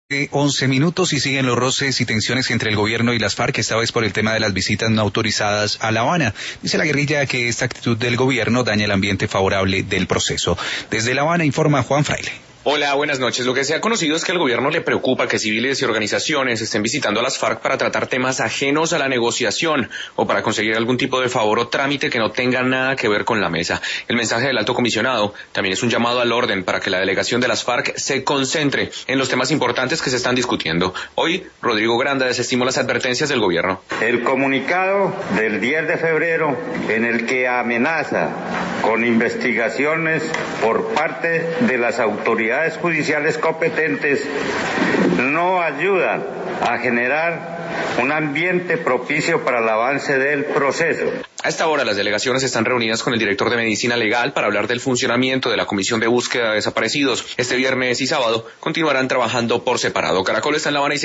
11 minutos y siguen los roces y tensiones entre el gobierno y las FARC, esta vez por el tema de las visitas no autorizadas a La Habana. Dice la guerrilla que esta actitud del gobierno daña el ambiente favorable del proceso. Desde La Habana informa Juan Fraile. Hola, buenas noches. Lo que se ha conocido es que al gobierno le preocupa que civiles y organizaciones estén visitando a las FARC para tratar temas ajenos a la negociación o para conseguir algún tipo de favor o trámite que no tenga nada que ver con la mesa. El mensaje del alto comisionado también es un llamado al orden para que la delegación de las FARC se concentre en los temas importantes que se están discutiendo. Hoy, Rodrigo Granda desestimó las advertencias del gobierno. El comunicado del 10 de febrero en el que amenaza con investigaciones por parte de las autoridades judiciales competentes no ayudan a generar un ambiente propicio para el avance del proceso. A esta hora las delegaciones están reunidas con el director de Medicina Legal para hablar del funcionamiento de la Comisión de Búsqueda de Desaparecidos. Este viernes y sábado continuarán trabajando por separado. Caracol está en La Habana y